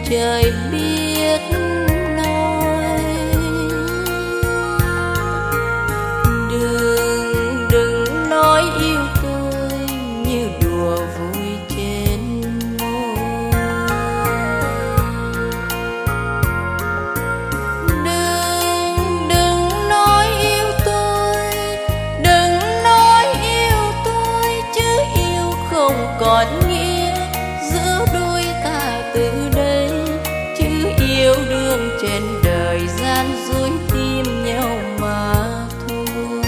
trời biết nói. Đừng nói yêu tôi như đùa vui trên môi. Đừng nói yêu tôi, đừng nói yêu tôi, chứ yêu không còn nghĩa giữa đôi ta từ đây. Chứ yêu đương trên đời gian dối tim nhau mà thôi.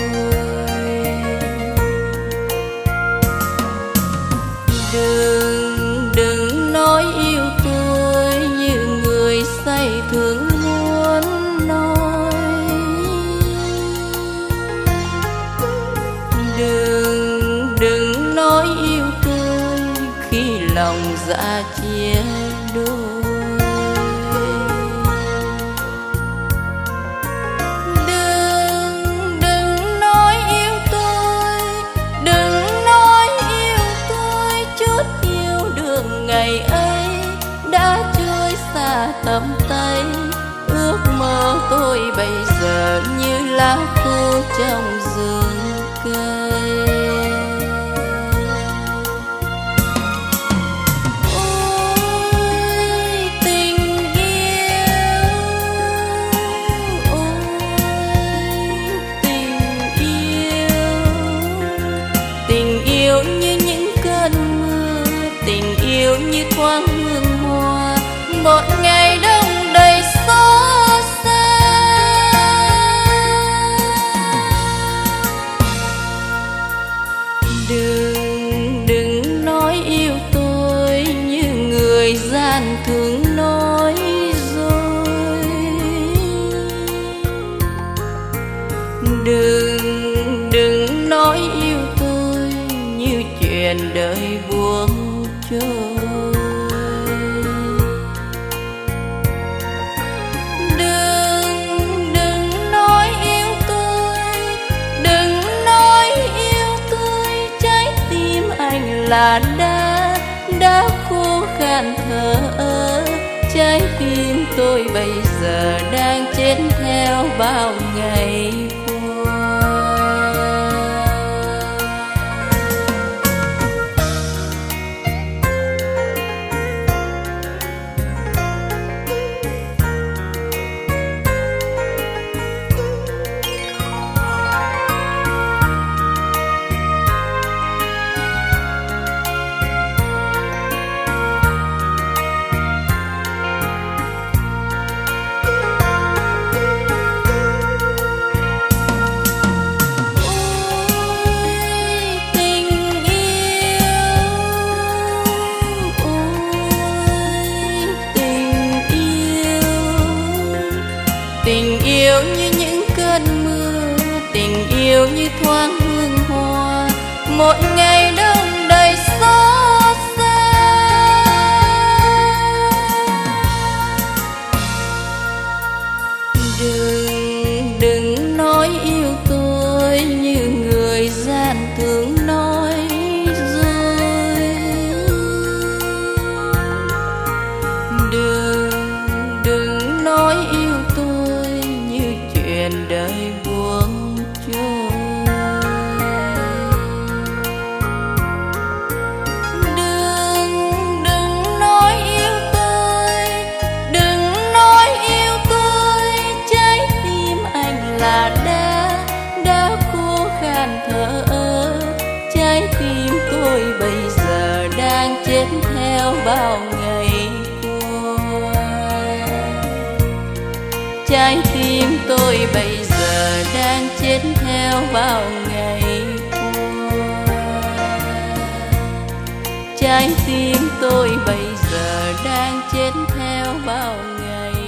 Đừng nói yêu tôi như người say thường muốn nói. Đừng nói yêu tôi khi lòng dạ chia đôi. Đừng nói yêu tôi, đừng nói yêu tôi, chút yêu đương ngày ấy đã trôi xa tầm tay. Ước mơ tôi bây giờ như lá khô trong rừng cây. Tình yêu như những cơn mưa, tình yêu như thoáng hương hoa, một ngày đông đầy xót xa. Đừng nói yêu tôi như người gian thường nói rồi. Đừng nói yêu tôi như chuyện đời buông trôi. Đừng nói yêu tôi, đừng nói yêu tôi, trái tim anh là đã khô khan thở ơ. Trái tim tôi bây giờ đang chết theo bao ngày qua. Tình yêu như những cơn mưa, tình yêu như thoáng hương hoa, một ngày đông đầy xót xa. Đừng nói yêu tôi như người gian thường nói rồi. Đừng nói yêu tôi như chuyện đời buông trôi. Đừng nói yêu tôi, đừng nói yêu tôi, trái tim anh là đã khô khan thở ơ. Trái tim tôi bây giờ đang chết theo bao ngày qua. Trái tim tôi bây giờ đang chết theo bao ngày qua. Trái tim tôi bây giờ đang chết theo bao ngày